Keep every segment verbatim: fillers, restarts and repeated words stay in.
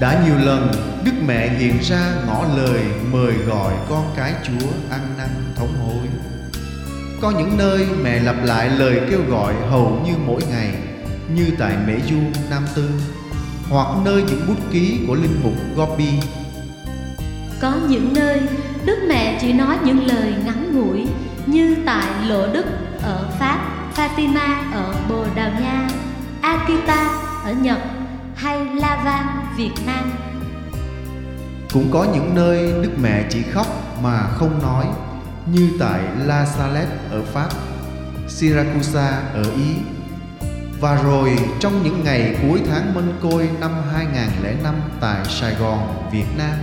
Đã nhiều lần Đức Mẹ hiện ra ngỏ lời mời gọi con cái Chúa ăn năn thống hối. Có những nơi mẹ lặp lại lời kêu gọi hầu như mỗi ngày, như tại Mễ Du, Nam Tư, hoặc nơi những bút ký của linh mục Gopi. Có những nơi Đức Mẹ chỉ nói những lời ngắn ngủi, như tại Lộ Đức ở Pháp, Fatima ở Bồ Đào Nha, Akita ở Nhật hay Lavan, Việt Nam. Cũng có những nơi Đức Mẹ chỉ khóc mà không nói, như tại La Salette ở Pháp, Siracusa ở Ý. Và rồi trong những ngày cuối tháng Mân Côi năm hai nghìn không trăm lẻ năm tại Sài Gòn, Việt Nam.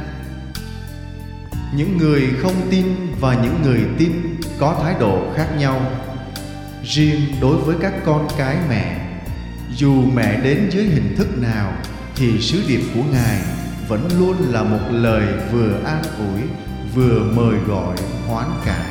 Những người không tin và những người tin có thái độ khác nhau. Riêng đối với các con cái mẹ, dù mẹ đến dưới hình thức nào thì sứ điệp của Ngài vẫn luôn là một lời vừa an ủi vừa mời gọi hoán cải.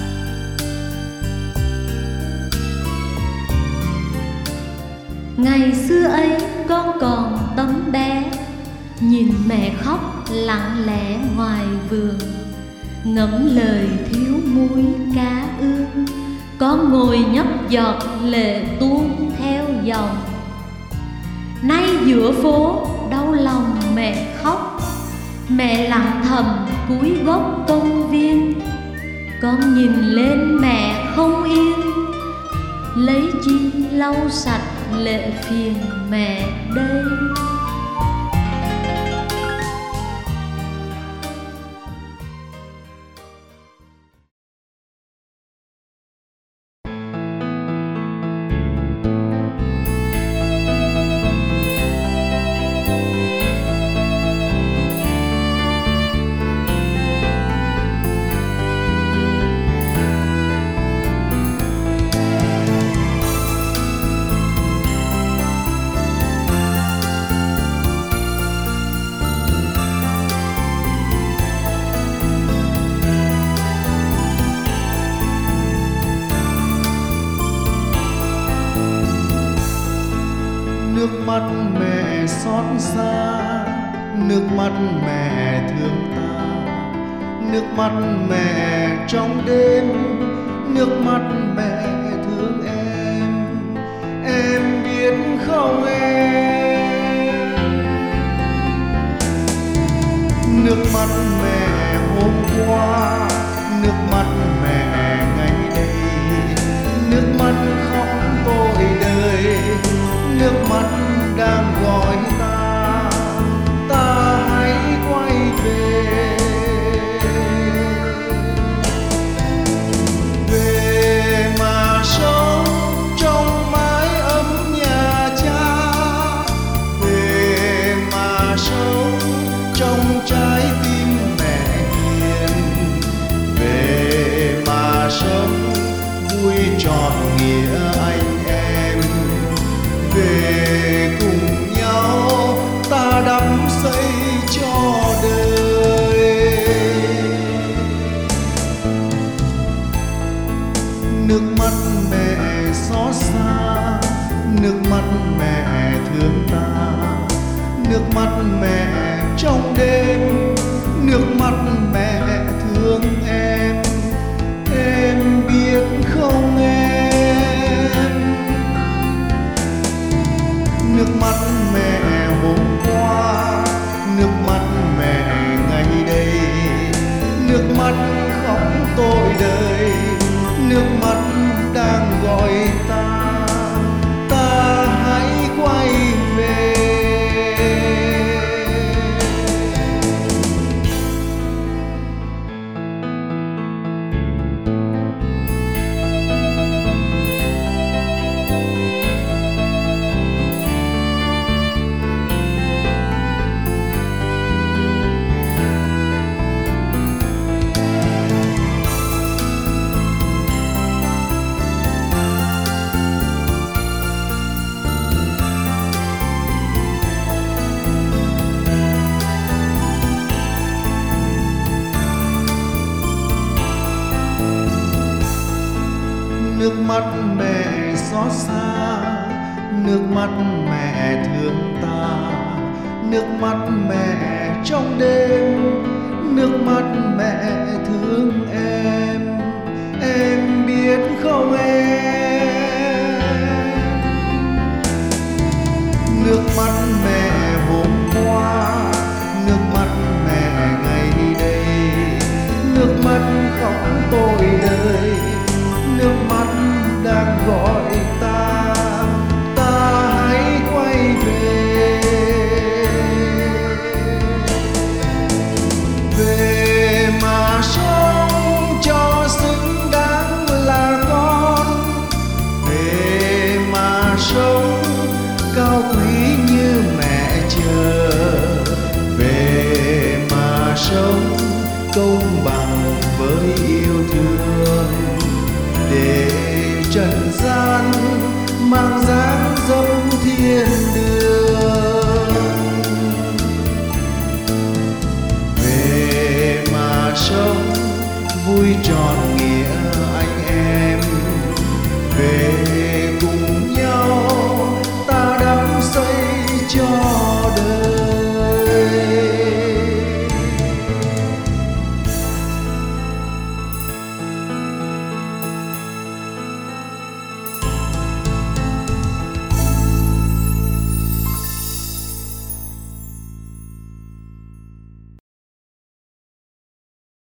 Ngày xưa ấy con còn tấm bé, nhìn mẹ khóc lặng lẽ ngoài vườn, ngẫm lời thiếu muối cá ương, con ngồi nhấp giọt lệ tuôn theo dòng. Nay giữa phố đau lòng mẹ khóc, mẹ lặng thầm cuối gốc công viên. Con nhìn lên mẹ không yên, lấy chi lau sạch lệ phiền mẹ đây. Nước mắt mẹ xót xa, nước mắt mẹ thương ta, nước mắt mẹ trong đêm, nước mắt mẹ thương em. Em biết không em? Nước mắt mẹ hôm qua, nước mắt mẹ ngày đây, nước mắt khóc tội đời, nước mắt đang gọi ta, ta hãy quay về. Về mà sống trong mái ấm nhà cha, về mà sống trong trái tim mẹ hiền, về mà sống vui trọn nghĩa anh em. Về cùng nhau ta đắm xây cho đời. Nước mắt mẹ xót xa, nước mắt mẹ thương ta, nước mắt mẹ trong đêm, nước mắt mẹ thương em. Em biết không em? Nước mắt mẹ hôm qua, nước mắt mẹ ngày đây, nước mắt khóc tội đời, nước mắt đang gọi ta, ta hãy quay về. Nước mắt mẹ xót xa, nước mắt mẹ thương ta, nước mắt mẹ trong đêm, nước mắt mẹ thương em, em biết không em? Nước mắt mẹ hôm qua, nước mắt mẹ ngày đây, nước mắt khóc tôi đời, nước mắt đang gọi ta, ta hãy quay về. Về mà sống cho xứng đáng là con, về mà sống cao quý như mẹ chờ, về mà sống công bằng với yêu thương, để trần gian mang dáng dấp thiên đường. Về mà sống vui tròn